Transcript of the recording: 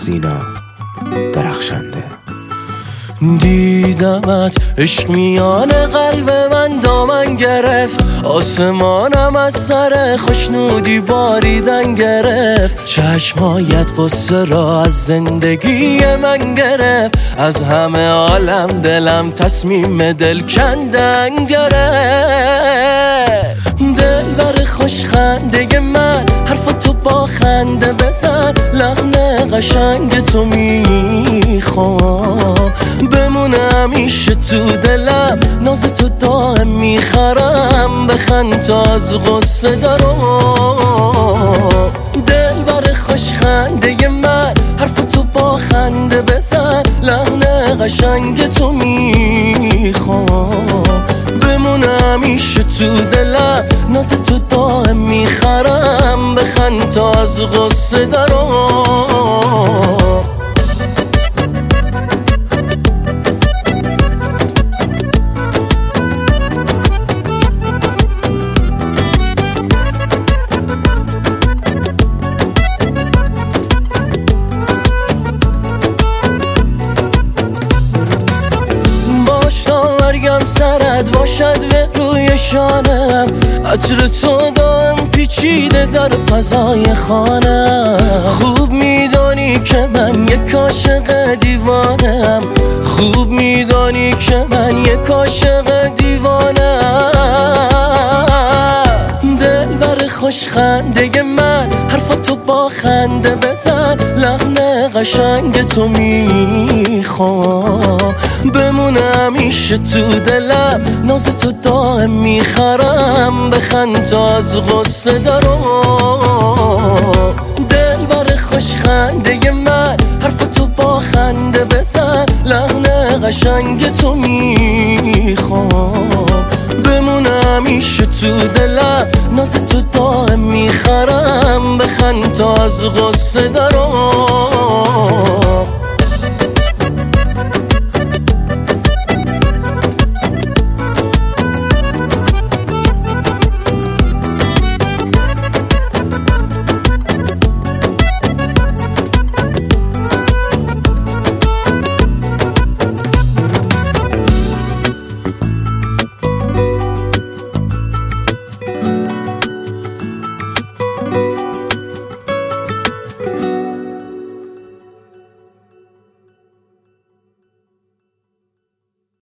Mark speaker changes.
Speaker 1: سینا درخشنده.
Speaker 2: دیدمت عشق میان قلب من دامن گرفت، آسمانم از سر خوشنودی باریدن گرفت، چشمایت قصه را از زندگی من گرفت، از همه عالم دلم تصمیم دل کندن گرفت. دلبر خوش خنده من حرف تو با خنده بزن، لحن قشنگ تو میخوام بمونه همیشه تو دلم، ناز تو دائم میخرم، بخند تا از غصه دارم. دلبر خوش خنده من حرف تو با خنده بزن، لحن قشنگ تو میخوام بمونه همیشه تو دلم، ناز تو دائم میخرم، بخند تا از غصه دارم. مرگم سرت باشد به روی شانم، عطر تو دائم پیچیده در فضای خانم. خوب میدانی که من یک عاشق دیوانم، خوب میدانی که من یک عاشق دیوانم. دلبر خوش خنده من حرف تو با خنده بزن، لحن قشنگ تو میخوام بمونه همیشه تو دلم، ناز تو دائم میخرم، بخند تا از غصه دارم. دلبر خوش خنده من حرف تو با خنده بزن، لحن قشنگ تو میخوام بمونه همیشه تو دلم، ناز تو دائم میخرم، بخند تا از غصه دارم.